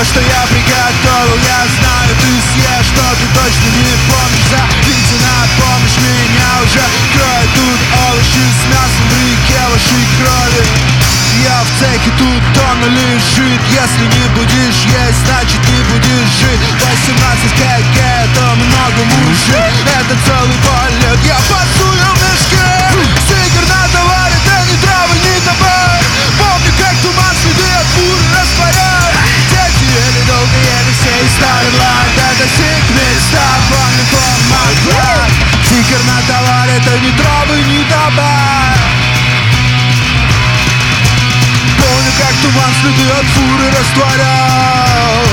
что я приготовил. Я знаю, ты съешь, но ты точно не помнишь. Зовите на помощь, меня уже кроет. Тут овощи с мясом в реке вашей крови. Я в цехе, тут тонна лежит. Если не будешь есть, значит не будешь жить. 18 кг, это много, мужик. Это целый полет, я пасую в мешке. Стикер на товаре, это не травы, не табак. Помню, как туман следы от фуры растворяет. Дети ели долго, ели все и ставят лайк. Это секрет, помню, помогла. Стикер на товаре, это не травы, не табак. Помню, как туман следы от фуры растворял.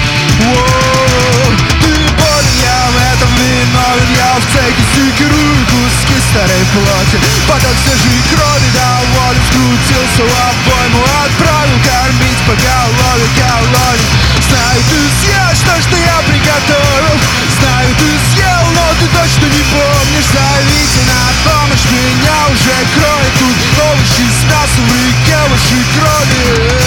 Ты болен, я в этом виновен. Я в цехе стикерую куски старой плоти. Поток свежей крови доволен, скрутился в обойму. Отправил кормить по голове колонии. Знаю, ты съешь то, что я приготовил. Знаю, ты съел, но ты точно не помнишь. Зовите на помощь, меня уже кроет. Тут овощи с мясом в реке вашей крови.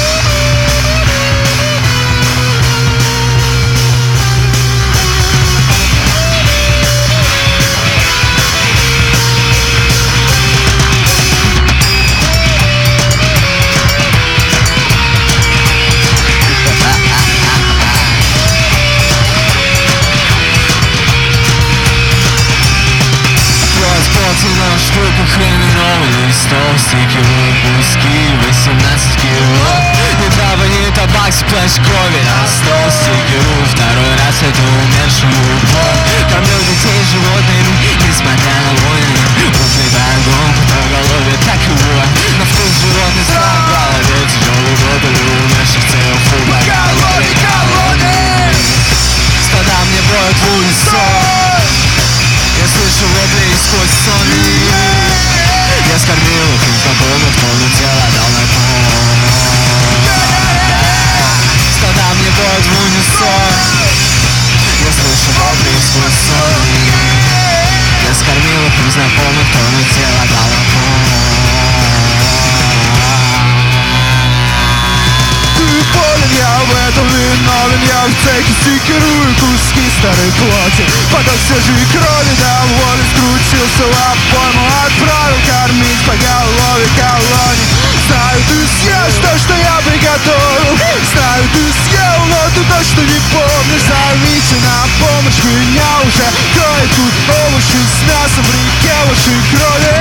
На штуках хреновый стол, стикеры, куски, 18 кило. Не трава, не табак, сплэш крови на стол, стикеру второй раз эту умершую любовь. Кормлю детей животными, несмотря на войны. Узный огонь по голове, так его. На вкус животный страх в голове. Тяжелый год или умерших целых фу по голове колонии. Стада мне броют в унисон. Я слышу вопли сквозь сон. Я скормил их знакомых, полное тело дал на пол. Стада мне бьют в унисон. Я слышу вопли сквозь сон. Я скормил их знакомых, полное тело дал на пол. Ты болен, я в этом виновен. Я в цехе стикерую куски старой плоти. Поток свежей крови доволен, скрутился в обойму. Отправил кормить по голове колонии. Знаю, ты съешь то, что я приготовил. Знаю, ты съел, но ты точно не помнишь. Зовите на помощь, меня уже кроет. Тут овощи с мясом в реке вашей крови.